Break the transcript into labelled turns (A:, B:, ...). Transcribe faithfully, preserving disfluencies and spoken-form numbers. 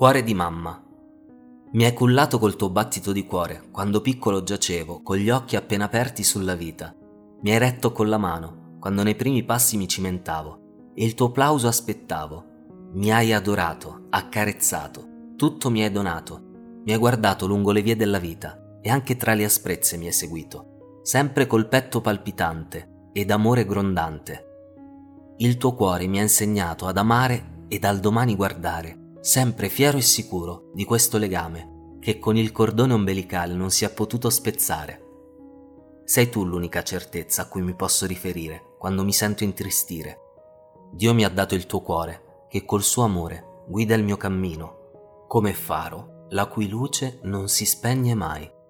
A: Cuore di mamma. Mi hai cullato col tuo battito di cuore, quando piccolo giacevo, con gli occhi appena aperti sulla vita. Mi hai retto con la mano, quando nei primi passi mi cimentavo, e il tuo plauso aspettavo. Mi hai adorato, accarezzato, tutto mi hai donato. Mi hai guardato lungo le vie della vita, e anche tra le asprezze mi hai seguito, sempre col petto palpitante ed amore grondante. Il tuo cuore mi ha insegnato ad amare e dal domani guardare, sempre fiero e sicuro di questo legame che con il cordone ombelicale non si è potuto spezzare. Sei tu l'unica certezza a cui mi posso riferire quando mi sento intristire. Dio mi ha dato il tuo cuore che col suo amore guida il mio cammino, come faro la cui luce non si spegne mai.